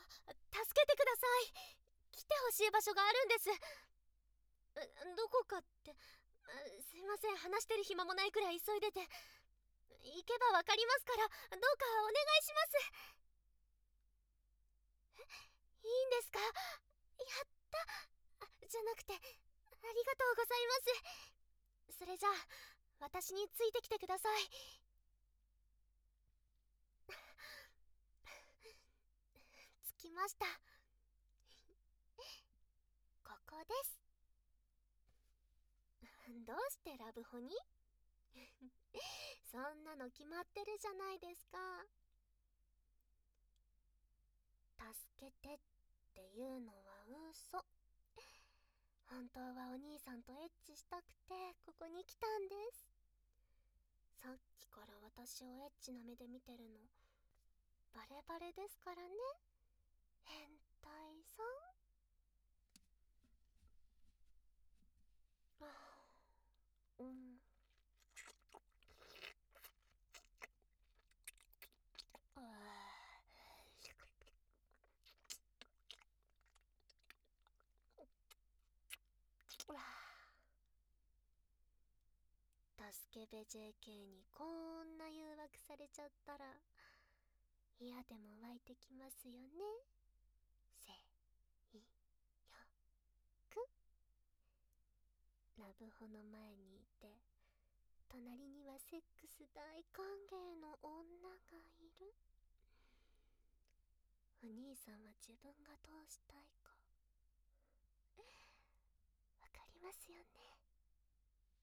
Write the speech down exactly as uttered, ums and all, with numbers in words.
助けてください。来てほしい場所があるんです。どこかって、すいません、話してる暇もないくらい急いでて。行けばわかりますから、どうかお願いします。え、いいんですか？やったじゃなくて、ありがとうございます。それじゃあ私についてきてください。着きました。ここです。どうしてラブホに？そんなの決まってるじゃないですか。助けてっていうのは嘘。本当はお兄さんとエッチしたくてここに来たんです。さっきから私をエッチな目で見てるのバレバレですからね、変態さん。ああ、うん。スケベ ジェーケー にこんな誘惑されちゃったら嫌でも湧いてきますよね。せいよく。ラブホの前にいて隣にはセックス大歓迎の女がいる。お兄さんは自分がどうしたいかわかりますよね。